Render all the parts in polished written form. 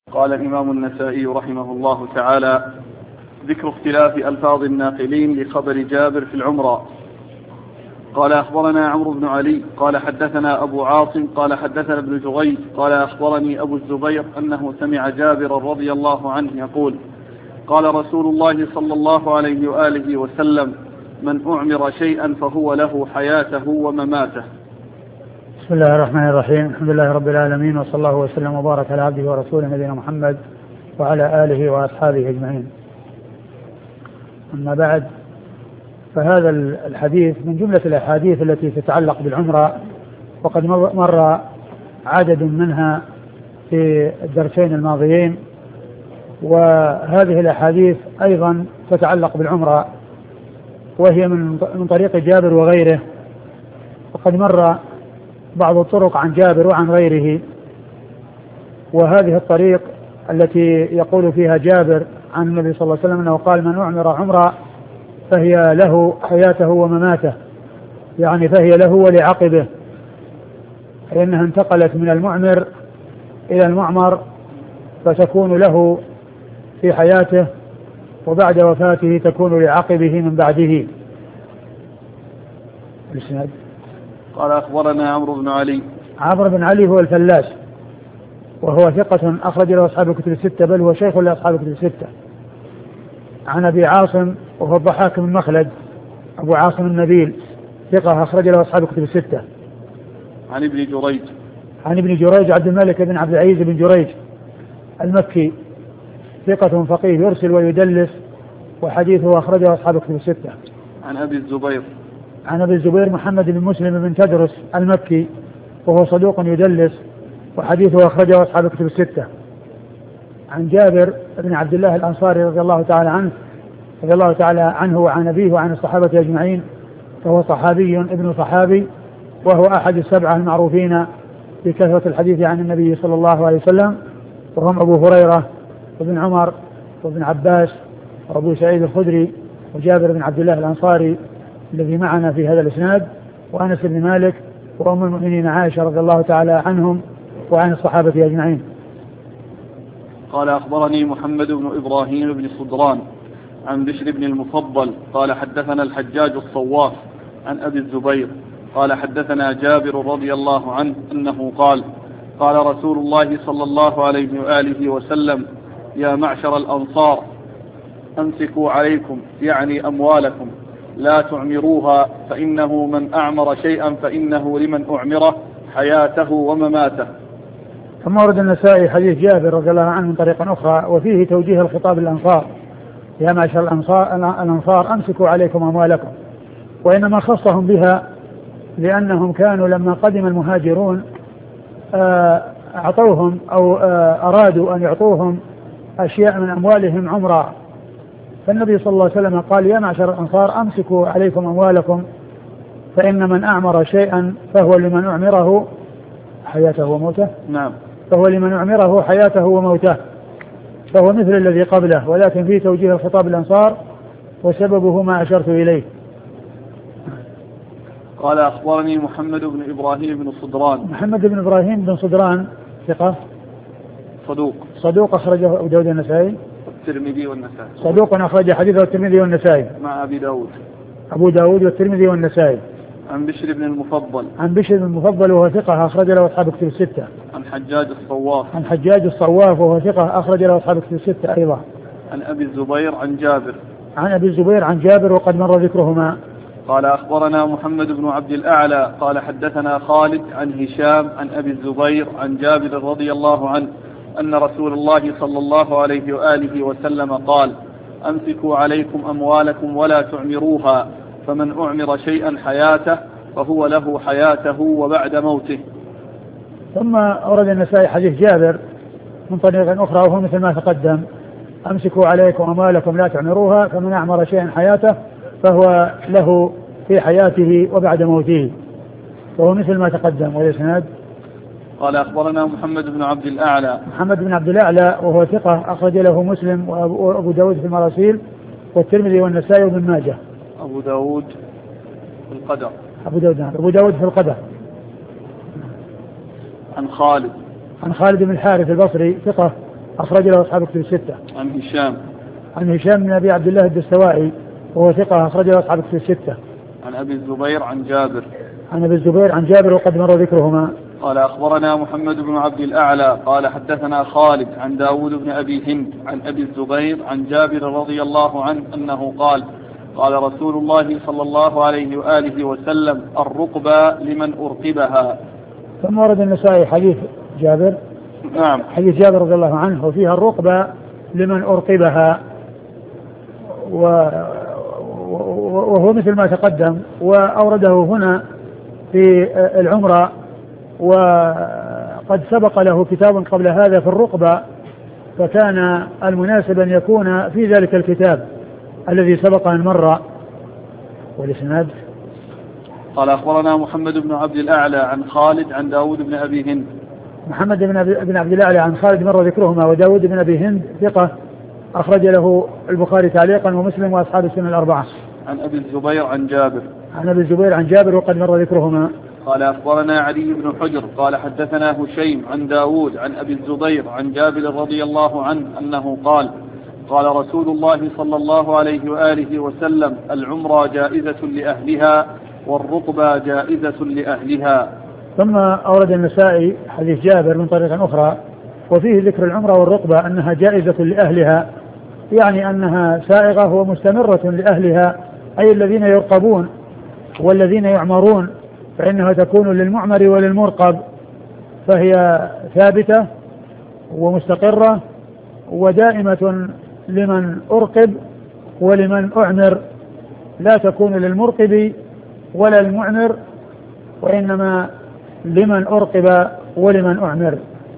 قال الإمام النسائي رحمه الله تعالى: ذكر اختلاف ألفاظ الناقلين لخبر جابر في العمرة. قال أخبرنا عمرو بن علي قال حدثنا أبو عاصم قال حدثنا ابن جريج قال أخبرني أبو الزبير أنه سمع جابر رضي الله عنه يقول: قال رسول الله صلى الله عليه وآله وسلم: من أعمر شيئا فهو له حياته ومماته. بسم الله الرحمن الرحيم. الحمد لله رب العالمين، وصلى الله وسلم وبارك على عبده ورسوله نبينا محمد وعلى آله وأصحابه أجمعين. أما بعد، فهذا الحديث من جملة الأحاديث التي تتعلق بالعمرة، وقد مر عدد منها في الدرسين الماضيين، وهذه الأحاديث أيضا تتعلق بالعمرة، وهي من طريق جابر وغيره، وقد مر بعض الطرق عن جابر وعن غيره. وهذه الطريق التي يقول فيها جابر عن النبي صلى الله عليه وسلم أنه قال: من أعمر عمرة فهي له حياته ومماته، يعني فهي له ولعقبه، لأنها انتقلت من المعمر إلى المعمر، فتكون له في حياته، وبعد وفاته تكون لعقبه من بعده. الإسناد. قال أخبرنا عمرو بن علي. عمرو بن علي هو الفلاس، وهو ثقة أخرج له أصحاب الكتب الستة، بل هو شيخ لأصحاب الكتب الستة. عن أبي عاصم وهو الضحاك بن مخلد أبو عاصم النبيل، ثقة أخرج له أصحاب الكتب الستة. عن ابن جريج. عن ابن جريج عبد الملك بن عبد العزيز بن جريج المكي، ثقة فقيه يرسل ويدلس، وحديثه أخرجه أصحاب الكتب الستة. عن أبي الزبير. عن أبي الزبير محمد بن مسلم بن تدرس المكي، وهو صدوق يدلس، وحديثه أخرجه أصحاب الكتب الستة. عن جابر بن عبد الله الأنصاري رضي الله تعالى عنه وعن أبيه وعن الصحابة أجمعين، فهو صحابي ابن صحابي، وهو أحد السبعة المعروفين بكثرة الحديث عن النبي صلى الله عليه وسلم، وهم أبو هريرة وابن عمر وابن عباس وأبو سعيد الخدري وجابر بن عبد الله الأنصاري الذي معنا في هذا الإسناد، وأنس بن مالك وأم المؤمنين عائشة رضي الله تعالى عنهم وعن الصحابة أجمعين. قال أخبرني محمد بن إبراهيم بن صدران عن بشر بن المفضل قال حدثنا الحجاج الصواف عن أبي الزبير قال حدثنا جابر رضي الله عنه أنه قال: قال رسول الله صلى الله عليه وآله وسلم: يا معشر الأنصار، أمسكوا عليكم، يعني أموالكم، لا تعمروها، فإنه من أعمر شيئا فإنه لمن أعمره حياته ومماته. ثم ورد النسائي حديث جابر رضي الله عنه من طريق أخرى، وفيه توجيه الخطاب للأنصار: يا معشر الأنصار أمسكوا عليكم أموالكم، وإنما خصهم بها لأنهم كانوا لما قدم المهاجرون أعطوهم أو أرادوا أن يعطوهم أشياء من أموالهم عمرا، فالنبي صلى الله عليه وسلم قال: يا معشر الأنصار أمسكوا عليكم أموالكم، فإن من أعمر شيئا فهو لمن أعمره حياته وموته. نعم. فهو لمن أعمره حياته وموته، فهو مثل الذي قبله، ولكن فيه توجيه الخطاب الأنصار، وسببه ما أشرت إليه. قال أخبرني محمد بن إبراهيم بن صدران. محمد بن إبراهيم بن صدران ثقة صدوق أخرجه أبو داود النسائي والترمذي والنسائي. صدوق أخرج حديثه الترمذي والنسائي مع أبو داود والترمذي والنسائي. عن بشر بن المفضل وهو ثقة أخرج له أصحاب الكتب الستة. عن حجاج الصواف وهو ثقة أخرج له أصحاب الكتب الستة أيضا. عن أبي الزبير عن جابر وقد مر ذكرهما. قال أخبرنا محمد بن عبد الأعلى قال حدثنا خالد عن هشام عن أبي الزبير عن جابر رضي الله عنه أن رسول الله صلى الله عليه وآله وسلم قال: أمسكوا عليكم أموالكم ولا تعمروها، فمن أعمر شيئا حياته فهو له حياته وبعد موته. ثم أورد النسائي حديث جابر من طريق أخرى، وهو مثل ما تقدم: أمسكوا عليكم أموالكم لا تعمروها، فمن أعمر شيئا حياته فهو له في حياته وبعد موته، وهو مثل ما تقدم. والإسناد. قال أخبرنا محمد بن عبد الأعلى وهو ثقة أخرج له مسلم وأبو داود في المراسيل والترمذي والنسائي وابن ماجه. أبو داود في القدر. عن خالد بن الحارث البصري ثقة أخرج له أصحاب كتب الستة. عن هشام بن أبي عبد الله الدستوائي وهو ثقة أخرج له أصحاب كتب الستة. عن أبي الزبير عن جابر. عن أبي الزبير عن جابر وقد مر ذكرهما. قال أخبرنا محمد بن عبد الأعلى قال حدثنا خالد عن داود بن أبي هند عن أبي الزبير عن جابر رضي الله عنه أنه قال قال رسول الله صلى الله عليه وآله وسلم الرقبة لمن أرقبها. ثم ورد النسائي حديث جابر. نعم. حديث جابر رضي الله عنه وفيها الرقبة لمن أرقبها، وهو مثل ما تقدم، وأورده هنا في العمرة، وقد سبق له كتاب قبل هذا في الرقبة، فكان المناسب أن يكون في ذلك الكتاب الذي سبق أن مر. والإسناد قال أخبرنا محمد بن عبد الأعلى عن خالد عن داود بن أبي هند. محمد بن عبد الأعلى عن خالد مر ذكرهما، وداود بن أبي هند ثقة أخرج له البخاري تعليقا ومسلم وأصحاب السنة الأربعة. عن أبي الزبير عن جابر. عن أبي الزبير عن جابر وقد مر ذكرهما. قال أخبرنا علي بن حجر قال حدثنا هشيم عن داود عن أبي الزبير عن جابر رضي الله عنه أنه قال قال رسول الله صلى الله عليه وآله وسلم العمرة جائزة لأهلها والرقبة جائزة لأهلها. ثم أورد النسائي حديث جابر من طريق أخرى وفيه ذكر العمرة والرقبة أنها جائزة لأهلها، يعني أنها سائغة ومستمرة لأهلها، أي الذين يرقبون والذين يعمرون، فإنها تكون للمعمر وللمرقب، فهي ثابتة ومستقرة ودائمة لمن أرقب ولمن أعمر، لا تكون للمرقب ولا المعمر، وإنما لمن أرقب ولمن أعمر.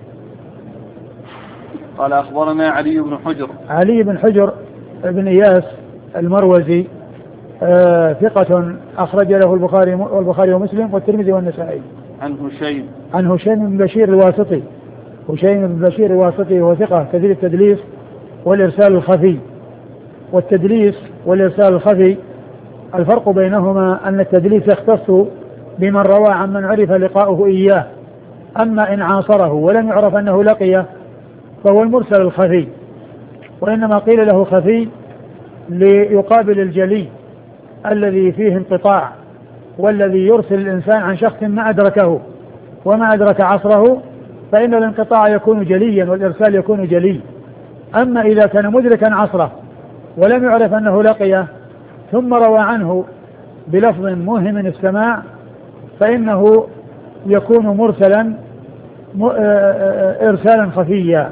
قال أخبرنا علي بن حجر بن إياس المروزي ثقة أخرج له البخاري ومسلم والترمذي والنسائي. عن هشيم بن بشير الواسطي. هشيم بن بشير الواسطي هو ثقة كثير التدليس والإرسال الخفي. والتدليس والإرسال الخفي الفرق بينهما أن التدليس يختص بمن روى عن من عرف لقاؤه إياه، أما إن عاصره ولم يعرف أنه لقيه فهو المرسل الخفي، وإنما قيل له خفي ليقابل الجلي الذي فيه انقطاع، والذي يرسل الإنسان عن شخص ما أدركه وما أدرك عصره، فإن الانقطاع يكون جليا والإرسال يكون جلي. أما إذا كان مدركا عصره ولم يعرف أنه لقيه ثم روى عنه بلفظ موهم السماع فإنه يكون مرسلا إرسالا خفيا.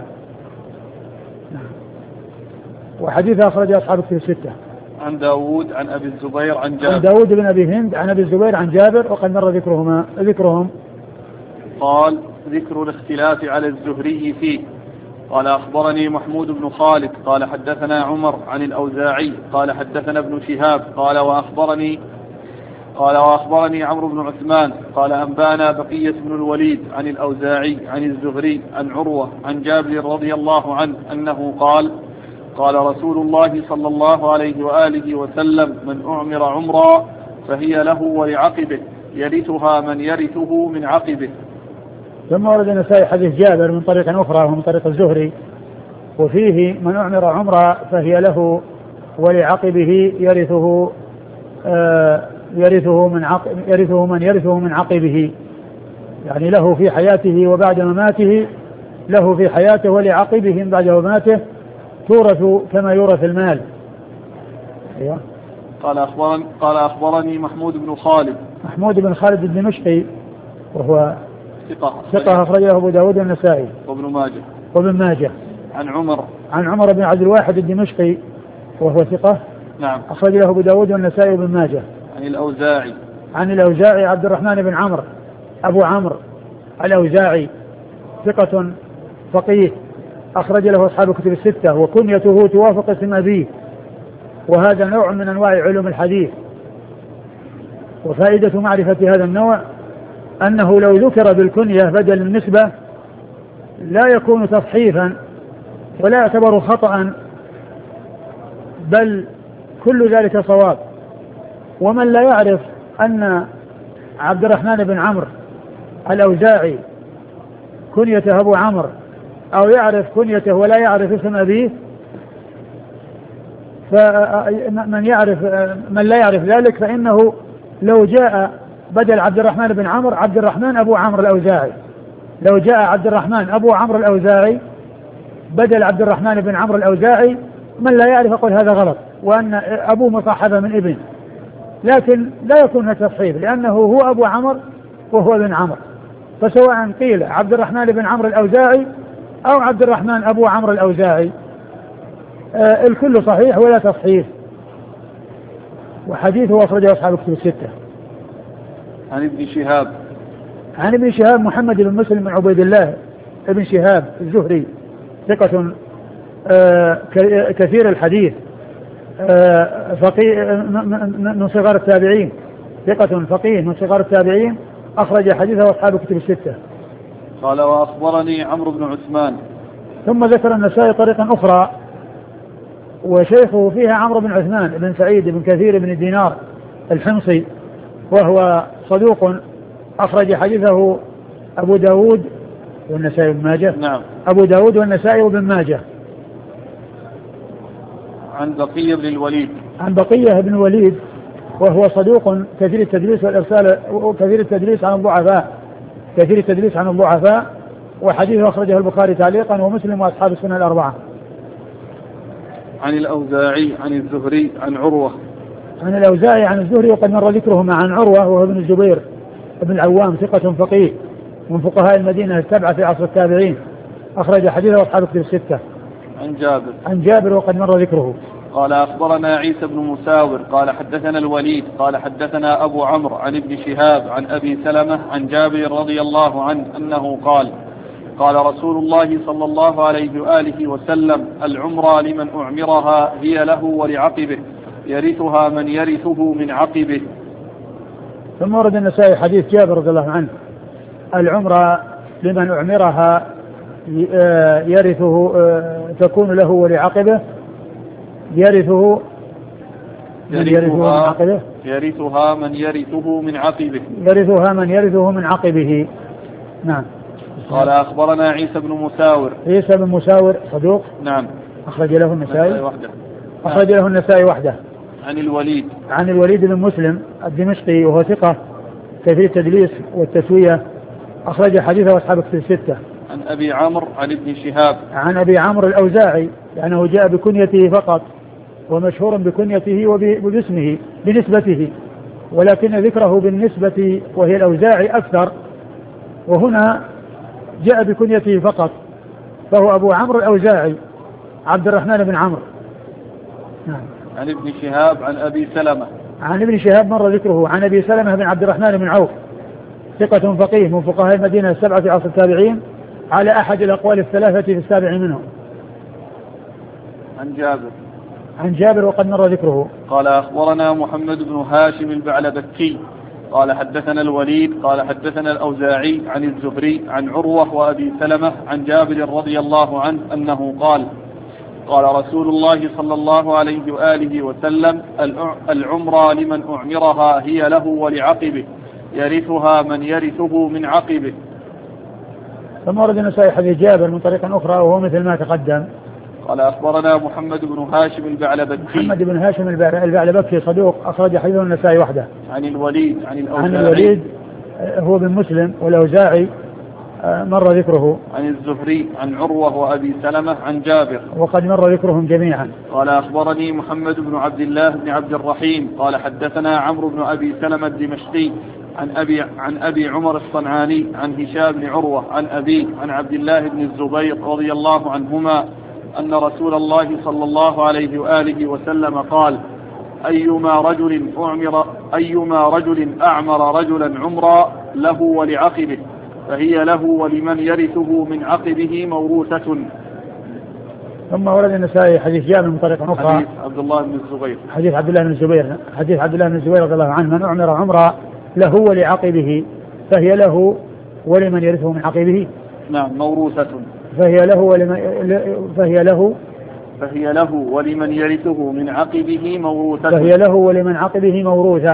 وحديث أخرج أصحاب كتب الستة. عن داود عن أبي الزبير عن جابر. عن داود بن أبي هند عن أبي الزبير عن جابر وقد مر ذكرهم. قال ذكر الاختلاف على الزهري فيه. قال أخبرني محمود بن خالد قال حدثنا عمر عن الأوزاعي قال حدثنا ابن شهاب قال وأخبرني عمرو بن عثمان قال أنبانا بقية بن الوليد عن الأوزاعي عن الزهري عن عروة عن جابر رضي الله عنه أنه قال قال رسول الله صلى الله عليه وآله وسلم من أعمر عمرا فهي له ولعقبه يرثها من يرثه من عقبه. ثم ورد النسائي حديث جابر من طريق أخرى ومن طريق الزهري وفيه من أعمر عمرا فهي له ولعقبه يرثه من يرثه من عقبه، يعني له في حياته وبعد مماته، له في حياته ولعقبه بعد مماته تورث كما يورث المال. أيوة. قال أخبرني محمود بن خالد الدمشقي وهو ثقة أخرج له أبو داود والنسائي وابن ماجه. عن عمر بن عبد الواحد الدمشقي وهو ثقة. نعم. أخرج له أبو داود والنسائي وابن ماجه. عن الأوزاعي عبد الرحمن بن عمرو أبو عمرو الأوزاعي ثقة فقيه أخرج له أصحاب كتب الستة وكنيته توافق اسم أبيه، وهذا نوع من أنواع علوم الحديث. وفائدة معرفة هذا النوع أنه لو ذكر بالكنية بدل النسبة لا يكون تصحيفا ولا يعتبر خطأ، بل كل ذلك صواب. ومن لا يعرف أن عبد الرحمن بن عمرو الأوزاعي كنيته أبو عمرو أو يعرف كنيته ولا يعرف اسم أبيه، من لا يعرف ذلك فإنه لو جاء بدل عبد الرحمن بن عمرو عبد الرحمن أبو عمرو الأوزاعي، لو جاء عبد الرحمن أبو عمرو الأوزاعي بدل عبد الرحمن بن عمرو الأوزاعي، من لا يعرف يقول هذا غلط، وأن أبوه مصاحبة من ابن، لكن لا يكون هذا تصحيف لأنه هو أبو عمرو وهو ابن عمرو، فسواء قيل عبد الرحمن بن عمرو الأوزاعي أو عبد الرحمن أبو عمرو الأوزاعي الكل صحيح ولا تصحيف. وحديثه أخرجه أصحاب الكتب الستة. عن ابن شهاب، عن ابن شهاب محمد بن مسلم بن عبيد الله ابن شهاب الزهري ثقة كثير الحديث، فقيه من صغار التابعين، ثقة فقيه من صغار التابعين، أخرج حديثه أصحاب الكتب الستة. قال وأخبرني عمرو بن عثمان. ثم ذكر النسائي طريقا أخرى وشيخه فيها عمرو بن عثمان بن سعيد بن كثير بن دينار الحمصي، وهو صدوق أخرج حديثه أبو داود والنسائي وابن ماجه. نعم. أبو داود والنسائي وابن ماجه. عن بقية بن الوليد. عن بقية بن الوليد وهو صدوق كثير التدليس والإرسال وكثير التدليس عن الضعفاء، كثير التدليس عن الضعفاء، وحديثه أخرجه البخاري تعليقا ومسلم وأصحاب السنة الأربعة. عن الأوزاعي عن الزهري عن عروة. عن الأوزاعي عن الزهري وقد مر ذكرهما عن عروة وهو ابن الزبير ابن العوام ثقة فقيه من فقهاء المدينة السبعة في عصر التابعين، أخرج حديثه أصحاب الكتب الستة. عن جابر. عن جابر وقد مر ذكره. قال أخبرنا عيسى بن مساور قال حدثنا الوليد قال حدثنا أبو عمرو عن ابن شهاب عن أبي سلمة عن جابر رضي الله عنه أنه قال قال رسول الله صلى الله عليه وآله وسلم العمرة لمن أعمرها هي له ولعقبه يرثها من يرثه من عقبه. ثم ورد النسائي حديث جابر رضي الله عنه العمرة لمن أعمرها يرثه تكون له ولعقبه يرثه من يرثه من عقبه يرثها من يرثه من عقبه يرثها من يرثه من عقبه. نعم. قال أخبرنا عيسى بن مساور. عيسى بن مساور صدوق. نعم. أخرج له النسائي وحده. أخرج له النسائي وحده. عن الوليد. عن الوليد بن مسلم الدمشقي وهو ثقة كثير التدليس والتسوية، أخرج حديثه أصحاب الكتب الستة. عن أبي عمرو عن ابن شهاب. عن أبي عمرو الأوزاعي لأنه جاء بكنيته فقط ومشهور بكنيته وباسمه بنسبته، ولكن ذكره بالنسبة وهي الأوزاعي أكثر، وهنا جاء بكنيته فقط، فهو أبو عمرو الأوزاعي عبد الرحمن بن عمرو. نعم. عن ابن شهاب عن أبي سلمة. عن ابن شهاب مر ذكره. عن أبي سلمة بن عبد الرحمن بن عوف ثقة فقيه من فقهاء المدينة السبعة في عصر التابعين على أحد الأقوال الثلاثة في السابع منهم. عن جابر. عن جابر وقد مر ذكره. قال أخبرنا محمد بن هاشم البعلبكي قال حدثنا الوليد قال حدثنا الأوزاعي عن الزهري عن عروة وأبي سلمة عن جابر رضي الله عنه أنه قال قال رسول الله صلى الله عليه وآله وسلم العمرة لمن أعمرها هي له ولعقبه يرثها من يرثه من عقبه. ثم ورد النسائي حديث جابر من طريق أخرى وهو مثل ما تقدم. قال أخبرنا محمد بن هاشم البعلبكي. محمد بن هاشم البعلبكي صدوق أخرج حديثه النسائي وحده. عن الوليد عن الأوزاعي. عن الوليد هو بن مسلم والأوزاعي مر ذكره. عن الزهري عن عروة وأبي سلمة عن جابر وقد مر ذكرهم جميعا. قال أخبرني محمد بن عبد الله بن عبد الرحيم قال حدثنا عمرو بن أبي سلمة الدمشقي عن أبي عمر الصنعاني عن هشام بن عروة عن أبيه عن عبد الله بن الزبير رضي الله عنهما أن رسول الله صلى الله عليه وآله وسلم قال أيما رجل أعمر رجلا عمرا له ولعقبه فهي له ولمن يرثه من عقبه موروثة. ثم ورد النسائي حديث جابر من طريق أخرى. حديث عبد الله بن الزبير. حديث عبد الله بن الزبير رضي الله عنه من أعمر عمرا له ولعقبه فهي له ولمن يرثه من عقبه. نعم موروثة. فهي له ولمن يرثه من عقبه موروثة. فهي له ولمن عقبه موروثة.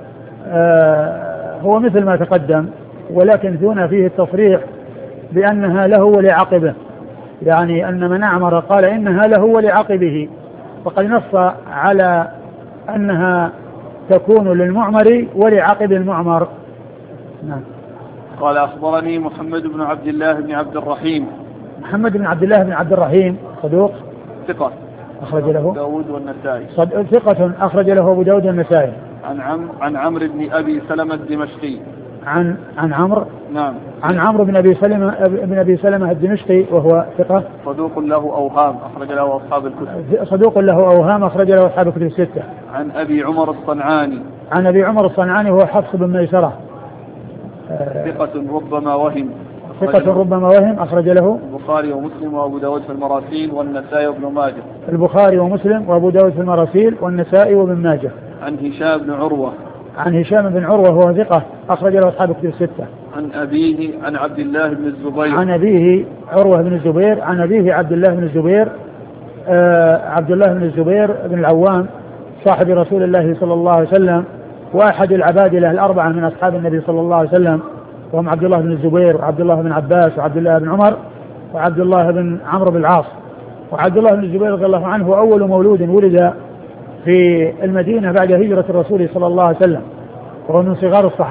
هو مثل ما تقدم، ولكن دون فيه التصريح بأنها له ولعقبه، يعني أن من أعمر قال إنها له ولعقبه، فقد نص على أنها تكون للمعمر ولعقب المعمر. نعم. قال أخبرني محمد بن عبد الله بن عبد الرحيم. محمد بن عبد الله بن عبد الرحيم صدوق ثقة أخرج له داود والنسائي. ثقة أخرج له أبو داود والنسائي. عن عمرو بن أبي سلمة الدمشقي. عن عمرو. نعم. عن عمرو بن أبي سلمة الدمشقي وهو ثقة صدوق له أوهام أخرج له أصحاب الكتب. صدوق له أوهام أخرج له أصحاب الكتب الستة. عن أبي عمر الصنعاني. عن أبي عمر الصنعاني هو حفص بن ميسرة ثقة ربما وهم. أخرج له البخاري ومسلم وأبو داود في المراسيل والنسائي وابن ماجه. البخاري ومسلم وأبو داود في المراسيل والنسائي وابن ماجه. عن هشام بن عروة. عن هشام بن عروة وهو ثقة أخرج له أصحاب الكتب الستة. عن أبيه عن عبد الله بن الزبير. عن أبيه عروة بن الزبير. عن أبيه عبد الله بن الزبير. عبد الله بن الزبير بن العوام صاحب رسول الله صلى الله عليه وسلم وأحد العبادلة الأربعة من أصحاب النبي صلى الله عليه وسلم، وهم عبد الله بن الزبير وعبد الله بن عباس وعبد الله بن عمر وعبد الله بن عمرو بن العاص. وعبد الله بن الزبير رضي الله عنه أول مولود ولد في المدينة بعد هجرة الرسول صلى الله عليه وسلم، وهو من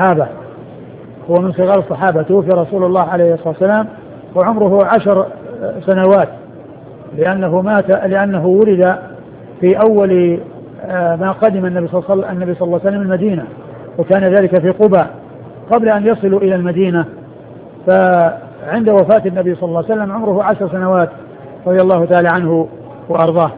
صغار الصحابة. توفي رسول الله عليه الصلاة والسلام وعمره 10 سنوات، لأنه ولد في أول ما قدم النبي صلى الله عليه وسلم المدينة، وكان ذلك في قباء قبل أن يصلوا إلى المدينة. فعند وفاة النبي صلى الله عليه وسلم عمره 10 سنوات رضي الله تعالى عنه وأرضاه.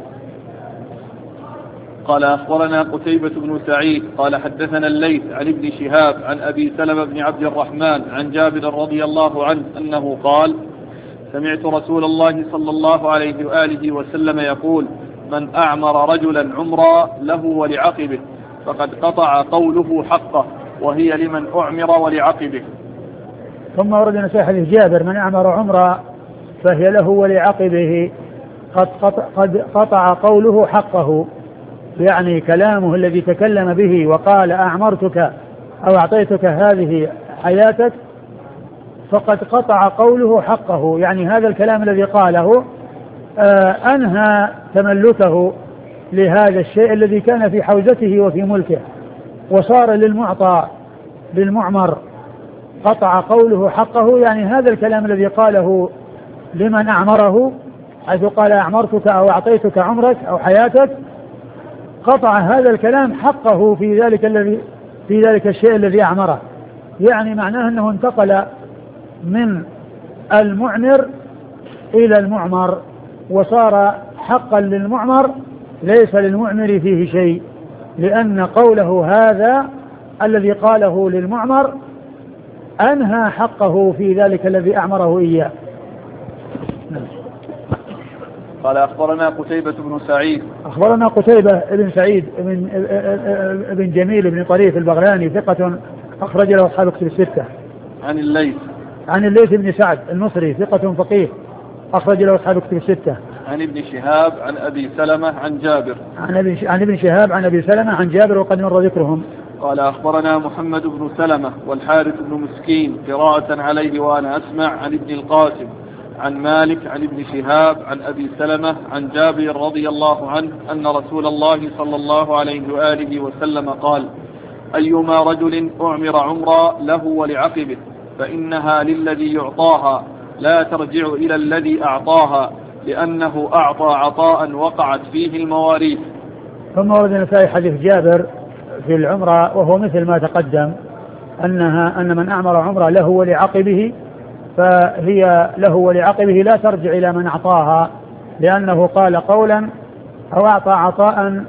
قال أخبرنا قتيبة بن سعيد قال حدثنا الليث عن ابن شهاب عن أبي سلمة بن عبد الرحمن عن جابر رضي الله عنه أنه قال: سمعت رسول الله صلى الله عليه وآله وسلم يقول: من أعمر رجلا عمرا له ولعقبه فقد قطع قوله حقه، وهي لمن أعمر ولعقبه. ثم ورد نساء حديث جابر: من أعمر عمرا فهي له ولعقبه قد قطع قوله حقه، يعني كلامه الذي تكلم به وقال أعمرتك أو أعطيتك هذه حياتك، فقد قطع قوله حقه، يعني هذا الكلام الذي قاله أنهى تملكه لهذا الشيء الذي كان في حوزته وفي ملكه، وصار للمعطى للمعمر. قطع قوله حقه، يعني هذا الكلام الذي قاله لمن أعمره، حيث قال أعمرتك أو أعطيتك عمرك أو حياتك، قطع هذا الكلام حقه في ذلك الشيء الذي أعمره، يعني معناه أنه انتقل من المعمر إلى المعمر، وصار حقا للمعمر ليس للمعمر فيه شيء، لأن قوله هذا الذي قاله للمعمر أنهى حقه في ذلك الذي أعمره إياه. قال أخبرنا قتيبة بن سعيد. أخبرنا قتيبة بن سعيد بن جميل بن طريف البغلاني ثقة أخرج له أصحاب الكتب الستة. عن الليث بن سعد المصري ثقة فقيه أخرج له أصحاب الكتب الستة. عن ابن شهاب عن أبي سلمة عن جابر. عن ابن شهاب عن أبي سلمة عن جابر وقد مر ذكرهم. قال أخبرنا محمد بن سلمة والحارث بن مسكين قراءة عليه وأنا أسمع عن ابن القاسم عن مالك عن ابن شهاب عن أبي سلمة عن جابر رضي الله عنه أن رسول الله صلى الله عليه وآله وسلم قال: أيما رجل أعمر عمرا له ولعقبه فإنها للذي يعطاها لا ترجع إلى الذي أعطاها، لأنه أعطى عطاء وقعت فيه المواريث. ثم ورد النسائي حديث جابر في العمرة وهو مثل ما تقدم، أن من أعمر عمرة له ولعقبه فهي له ولعقبه لا ترجع إلى من أعطاها، لأنه قال قولا أو أعطى عطاء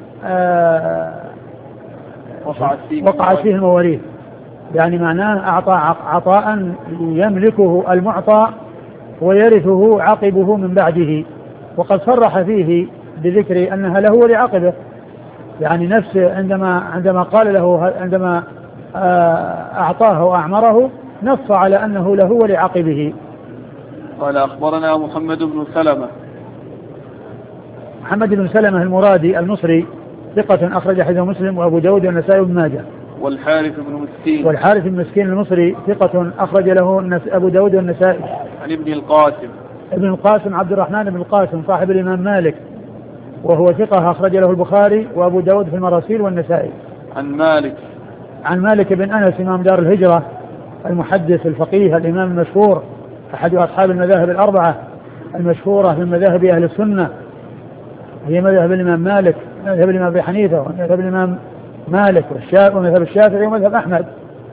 وقعت فيه المواريث، يعني معناه أعطى عطاء يملكه المعطى ويرثه عقبه من بعده، وقد صرح فيه بذكر أنها له ولعقبه، يعني نفسه عندما قال له عندما أعطاه وأعمره نص على أنه له ولعقبه. قال أخبرنا محمد بن سلمة المرادي المصري ثقة أخرج حديث مسلم وأبو داود والنسائي وابن ماجه. والحارث بن مسكين المصري ثقة أخرج له أبو داود والنسائي. عن ابن القاسم ابن القاسم عبد الرحمن بن القاسم صاحب الإمام مالك، وهو ثقة أخرج له البخاري وأبو داود في المراسيل والنسائي. عن مالك بن أنس إمام دار الهجرة المحدث الفقيه الإمام المشهور أحد أصحاب المذاهب الأربعة المشهورة من مذاهب أهل السنة، هي مذهب الإمام مالك، مذهب الإمام أبي حنيفة، ومذهب الإمام مالك ومذهب الشافعي ومذهب أحمد.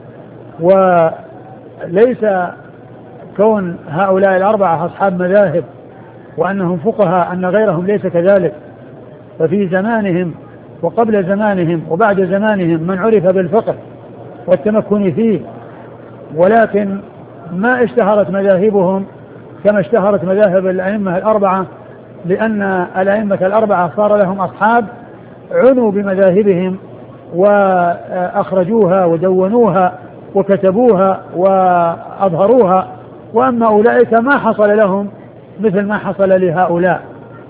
وليس كون هؤلاء الأربعة أصحاب مذاهب وأنهم فقهاء أن غيرهم ليس كذلك، ففي زمانهم وقبل زمانهم وبعد زمانهم من عرف بالفقه والتمكن فيه، ولكن ما اشتهرت مذاهبهم كما اشتهرت مذاهب الأئمة الأربعة، لأن الأئمة الأربعة صار لهم أصحاب عنوا بمذاهبهم وأخرجوها ودونوها وكتبوها وأظهروها، وأما أولئك ما حصل لهم مثل ما حصل لهؤلاء.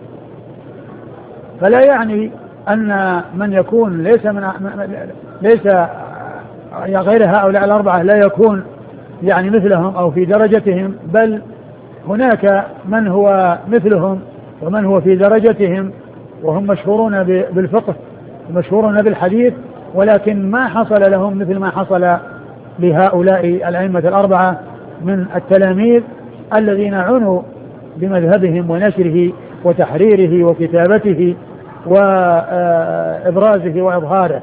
فلا يعني أن من يكون ليس غير هؤلاء الأربعة لا يكون يعني مثلهم أو في درجتهم، بل هناك من هو مثلهم ومن هو في درجتهم وهم مشهورون بالفقه ومشهورون بالحديث، ولكن ما حصل لهم مثل ما حصل لهؤلاء الأئمة الأربعة من التلاميذ الذين عنوا بمذهبهم ونشره وتحريره وكتابته وإبرازه وإظهاره.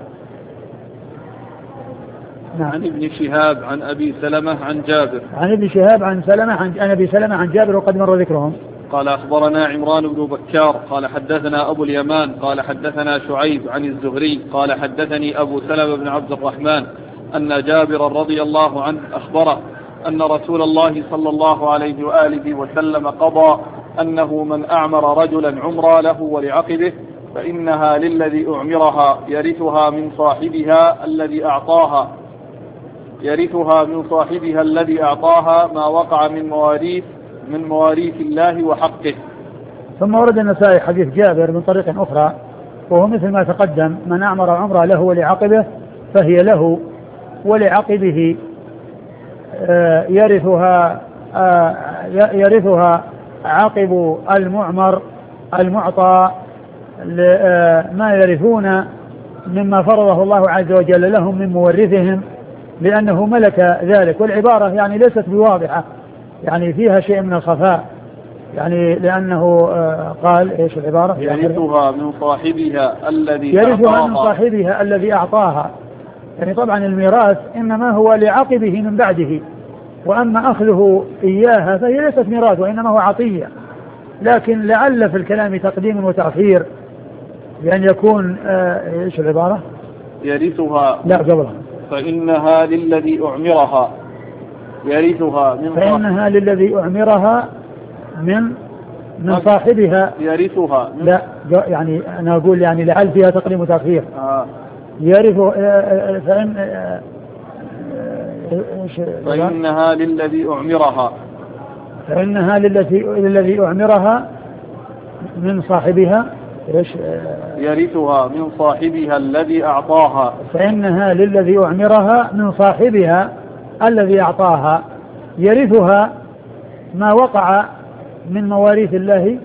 عن ابن شهاب عن أبي سلمة عن جابر. عن ابن شهاب عن أبي سلمة عن جابر وقد مر ذكرهم. قال أخبرنا عمران بن بكار قال حدثنا أبو اليمان قال حدثنا شعيب عن الزهري قال حدثني أبو سلمة بن عبد الرحمن أن جابر رضي الله عنه أخبره أن رسول الله صلى الله عليه وآله وسلم قضى أنه من أعمر رجلا عمرا له ولعقبه فإنها للذي أعمرها يرثها من صاحبها الذي أعطاها ما وقع من مواريث الله وحقه. ثم ورد النسائي حديث جابر من طريق أخرى وهو مثل ما تقدم: من أعمر عمره له ولعقبه فهي له، ولعقبه يرثها عقب المعمر المعطى ما يرثون مما فرضه الله عز وجل لهم من مورثهم، لأنه ملك ذلك. والعبارة يعني ليست بواضحة، يعني فيها شيء من الخفاء، يعني لأنه قال إيش العبارة؟ يرثها من صاحبها الذي أعطاها. يعني طبعا الميراث إنما هو لعقبه من بعده، وأما أخذه إياها فهي ليست ميراث وإنما هو عطية، لكن لعل في الكلام تقديم وتأخير بأن يكون إيش العبارة؟ يرثها لا قبلها فإنها للذي أعمرها من صاحبها يرثها لا يعني أنا أقول يعني لعل فيها تقديم وتأخير. فإنها للذي أعمرها من صاحبها يرثها من صاحبها الذي أعطاها. فإنها للذي أعمرها من صاحبها الذي أعطاها، يرثها ما وقع من مواريث الله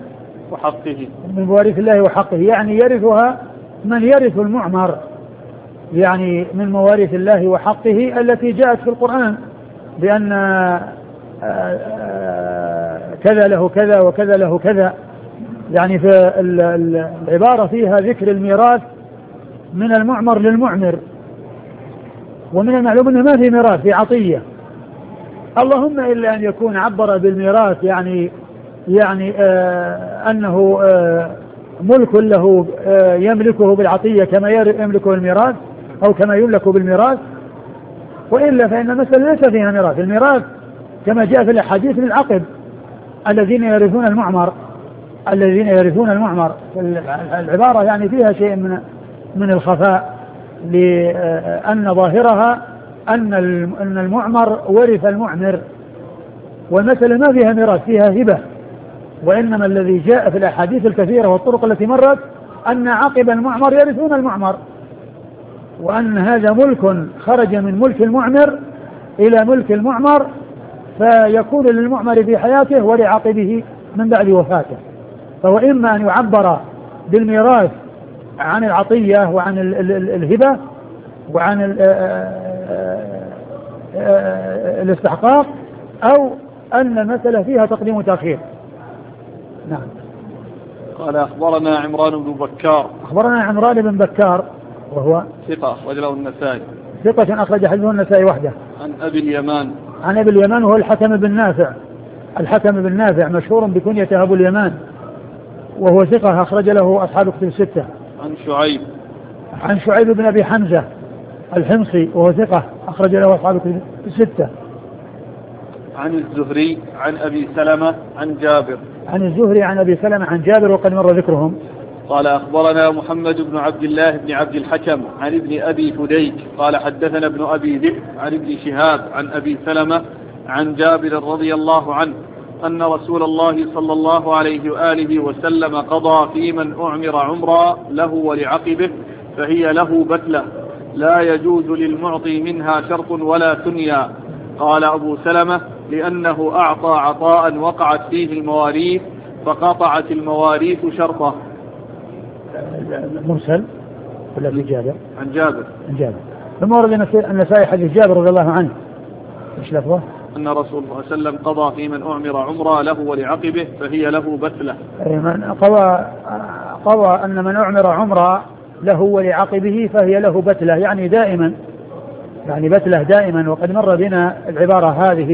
وحقه، يعني يرثها من يرث المعمر، يعني من مواريث الله وحقه التي جاءت في القرآن بأن كذا له كذا وكذا له كذا. يعني في العبارة فيها ذكر الميراث من المعمر للمعمر، ومن المعلوم أنه ما في ميراث، في عطية، اللهم إلا أن يكون عبر بالميراث يعني أنه ملك له يملكه بالعطية كما يملكه الميراث أو كما يملك بالميراث، وإلا فإن المسألة ليس فيها ميراث. الميراث كما جاء في الأحاديث للعقب الذين يرثون المعمر. العبارة يعني فيها شيء من الخفاء، لأن ظاهرها أن المعمر ورث المعمر، والمسألة ما فيها ميراث، فيها هبة. وإنما الذي جاء في الأحاديث الكثيرة والطرق التي مرت أن عقب المعمر يرثون المعمر، وأن هذا ملك خرج من ملك المعمر إلى ملك المعمر، فيكون للمعمر في حياته ولعقبه من بعد وفاته. فهو إما أن يعبر بالميراث عن العطية وعن الهبة وعن الاستحقاق، أو أن المسألة فيها تقديم وتأخير. نعم. قال أخبرنا عمران بن بكار. أخبرنا عمران بن بكار وهو ثقة أخرج له النسائي. ثقة أخرج حديثه النسائي وحده. عن أبي اليمان. عن أبي اليمان وهو الحكم بن نافع. الحكم بن نافع مشهور بكنيته أبو اليمان، وهو ثقة أخرج له أصحاب الكتب الستة. عن شعيب. عن شعيب بن أبي حمزة الحمصي وهو ثقة أخرج له أصحاب الكتب الستة. عن الزهري عن أبي سلمة عن جابر. عن الزهري عن أبي سلمة عن جابر وقد مر ذكرهم. قال أخبرنا محمد بن عبد الله بن عبد الحكم عن ابن أبي فديك قال حدثنا ابن أبي ذئب عن ابن شهاب عن أبي سلمة عن جابر رضي الله عنه أن رسول الله صلى الله عليه وآله وسلم قضى في من أعمر عمرا له ولعقبه فهي له بتلة لا يجوز للمعطي منها شرط ولا ثنيا. قال أبو سلمة لأنه أعطى عطاء وقعت فيه المواريث فقطعت المواريث شرطه. مرسل ولا في جابر؟ عن جابر. عن جابر. ثم ورد النسائي حديث جابر رضي الله عنه. ايش لفظه؟ أن رسول الله صلى الله عليه وسلم قضى في من أعمر عمرا له ولعقبه فهي له بتلة. من قضى أن من أعمر عمرا له ولعقبه فهي له بتلة، يعني دائما، يعني بتلة دائما. وقد مر بنا العبارة هذه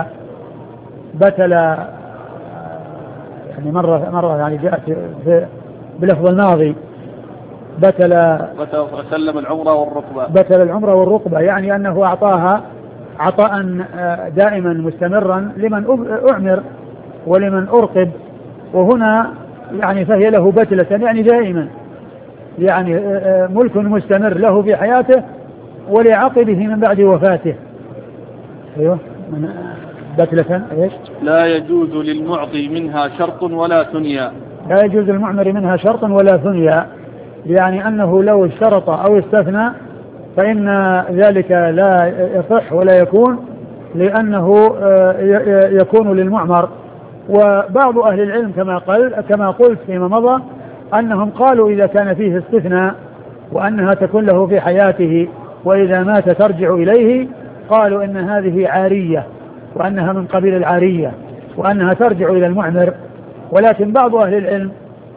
بتلة يعني مرة يعني جاءت بلفظ الماضي بتل سلم العمرة والركبة. بتل العمرة والركبة، يعني أنه أعطاها عطاء دائما مستمرا لمن أعمر ولمن أرقب، وهنا يعني فهي له بتلة يعني دائما، يعني ملك مستمر له في حياته ولعقبه من بعد وفاته. أيوة من بتلة إيش؟ لا يجوز للمعطي منها شرط ولا ثنيا. لا يجوز للمعمر منها شرط ولا ثنيا، يعني أنه لو اشترط أو استثنى فإن ذلك لا يصح ولا يكون، لأنه يكون للمعمر. وبعض أهل العلم كما قلت فيما مضى أنهم قالوا إذا كان فيه استثناء وأنها تكون له في حياته وإذا مات ترجع إليه، قالوا إن هذه عارية وأنها من قبيل العارية وأنها ترجع إلى المعمر. ولكن بعض أهل العلم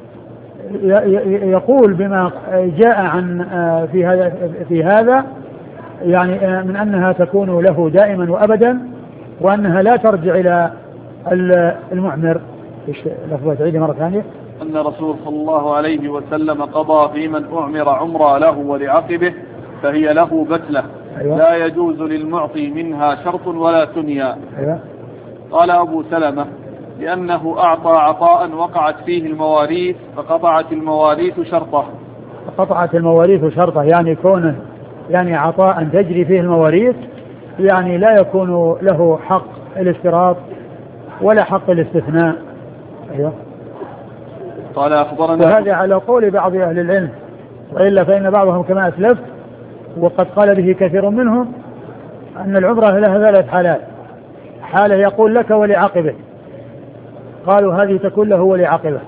يقول بما جاء عن في هذا يعني من أنها تكون له دائما وأبدا وأنها لا ترجع إلى المعمر. إيش لفظة تعيدي مرة ثانية؟ أن رسول صلى الله عليه وسلم قضى في من أعمر عمرا له ولعقبه فهي له بتلة. أيوة. لا يجوز للمعطي منها شرط ولا ثنيا. أيوة. قال أبو سلمة لأنه أعطى عطاء وقعت فيه المواريث فقطعت المواريث شرطه. فقطعت المواريث شرطه يعني كونه يعني عطاء تجري فيه المواريث، يعني لا يكون له حق الاشتراط ولا حق الاستثناء. أيوة. قال أخبرنا. وهذا على قول بعض أهل العلم، وإلا فإن بعضهم كما أسلفت وقد قال به كثير منهم أن العمرة لها ثلاث حالات: حالة يقول لك ولعقبه، قالوا هذه تكون له ولعقبه،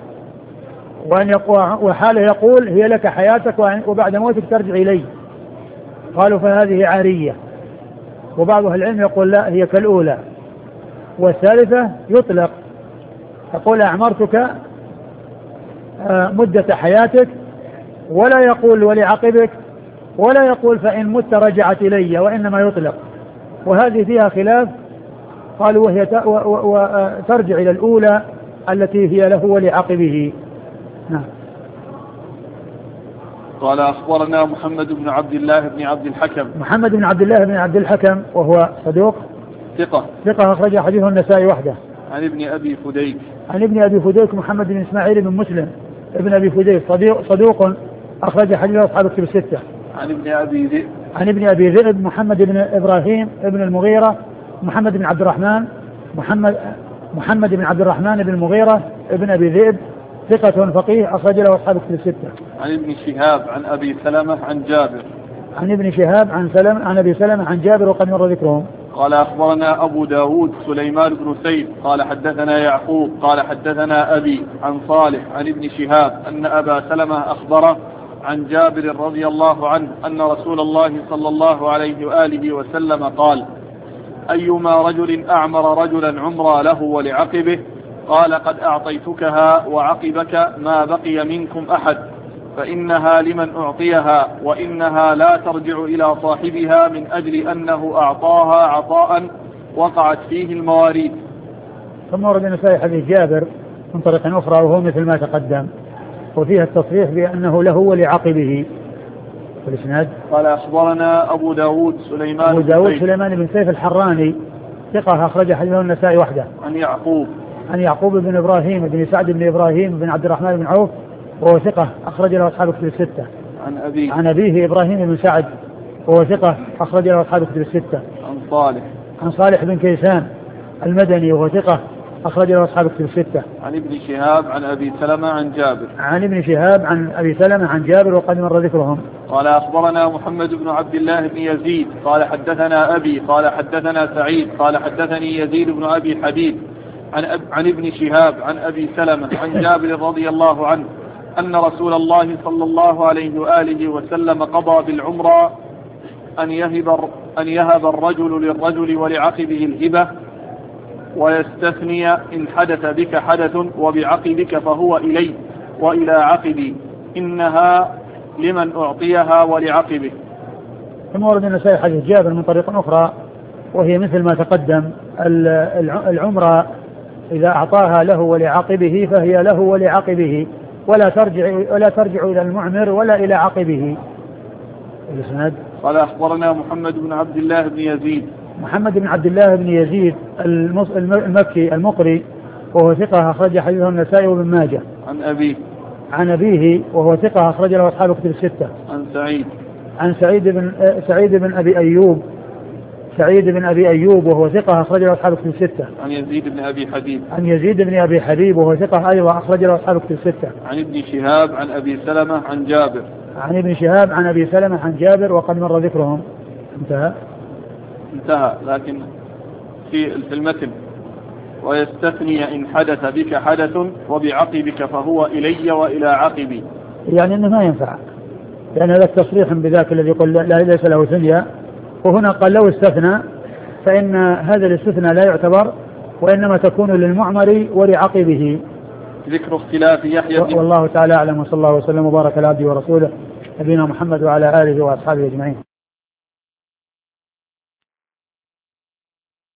وحالة يقول هي لك حياتك وبعد موتك ترجع إليه، قالوا فهذه عارية. وبعض أهل العلم يقول لا هي كالأولى. والثالثة يطلق، يقول أعمرتك مدة حياتك، ولا يقول ولعقبك ولا يقول فإن مت رجعت إلي، وإنما يطلق. وهذه فيها خلاف، قالوا وهي ترجع إلى الأولى التي هي له ولعقبه. نعم. قال أخبرنا محمد بن عبد الله بن عبد الحكم. محمد بن عبد الله بن عبد الحكم وهو صدوق ثقة أخرج حديثه النسائي وحده. عن ابن أبي فديك. عن ابن أبي فديك محمد بن إسماعيل بن مسلم ابن أبي فديك صدوق أخرج حديثه أصحاب الكتب الستة. عن ابن أبي ذئب. عن ابن أبي ذئب محمد بن إبراهيم ابن المغيرة محمد بن عبد الرحمن محمد بن عبد الرحمن بن المغيرة ابن أبي ذئب ثقة فقيه أخرج له أصحاب الكتب الستة. عن ابن شهاب عن أبي سلمة عن جابر. عن ابن شهاب عن أبي سلمة عن جابر وقد مر ذكرهم. قال أخبرنا أبو داود سليمان بن سيف قال حدثنا يعقوب قال حدثنا أبي عن صالح عن ابن شهاب أن أبا سلمة أخبره عن جابر رضي الله عنه أن رسول الله صلى الله عليه وآله وسلم قال: أيما رجل أعمر رجلا عمرا له ولعقبه قال: قد أعطيتكها وعقبك ما بقي منكم أحد، فإنها لمن أعطيها، وإنها لا ترجع إلى صاحبها من أجل أنه أعطاها عطاء وقعت فيه المواريث. ثم ورد النسائي حديث جابر من طريق أخرى وهو مثل ما تقدم، وفيها التصريح بأنه له ولعقبه. والإسناد قال أخبرنا أبو داود سليمان بن سيف الحراني ثقة أخرج حديثه النسائي وحده. عن يعقوب بن إبراهيم بن سعد بن إبراهيم بن عبد الرحمن بن عوف وهو ثقة أخرج له أصحاب كتب الستة. عن أبيه إبراهيم بن سعد وهو ثقة أخرج له أصحاب كتب الستة. عن صالح بن كيسان المدني وهو ثقة أخرج له أصحاب كتب الستة. عن ابن شهاب عن أبي سلمة عن جابر وقد مر ذكرهم. قال أخبرنا محمد بن عبد الله بن يزيد قال حدثنا أبي قال حدثنا سعيد قال حدثني يزيد بن أبي حبيب عن ابن شهاب عن أبي سلمة عن جابر رضي الله عنه أن رسول الله صلى الله عليه وآله وسلم قضى بالعمرة أن يهب الرجل للرجل ولعقبه الهبة، ويستثني إن حدث بك حدث وبعقبك فهو إلي وإلى عقبي، إنها لمن أعطيها ولعقبه. ثم ورد النسائي حديث جابر من طريق أخرى وهي مثل ما تقدم. العمرة إذا أعطاها له ولعقبه فهي له ولعقبه، ولا ترجع إلى المعمر ولا إلى عقبه. الإسناد قال أخبرنا محمد بن عبد الله بن يزيد المكي المقري وهو ثقة أخرج حديثه النسائي وابن ماجه. عن أبيه وهو ثقة أخرج له أصحاب كتب الستة. عن سعيد بن أبي أيوب وهو ثقة أخرج له أصحاب كتب الستة. عن يزيد بن أبي حبيب وهو ثقة أيضا أخرج له أصحاب كتب الستة. عن ابن شهاب عن أبي سلمة عن جابر وقد مر ذكرهم. انتهى لكن في المتن ويستثني إن حدث بك حدث وبعقبك فهو إلي وإلى عقبي، يعني أنه ما ينفع، لأن هذا التصريح بذاك الذي يقول ليس له ثنية، وهنا قال لو استثنى فإن هذا الاستثناء لا يعتبر، وإنما تكون للمعمر ولعقبه. ذكر اختلاف يحيى والله تعالى أعلم، وصلى الله وسلم وبارك على عبده ورسوله نبينا محمد وعلى آله وأصحابه أجمعين.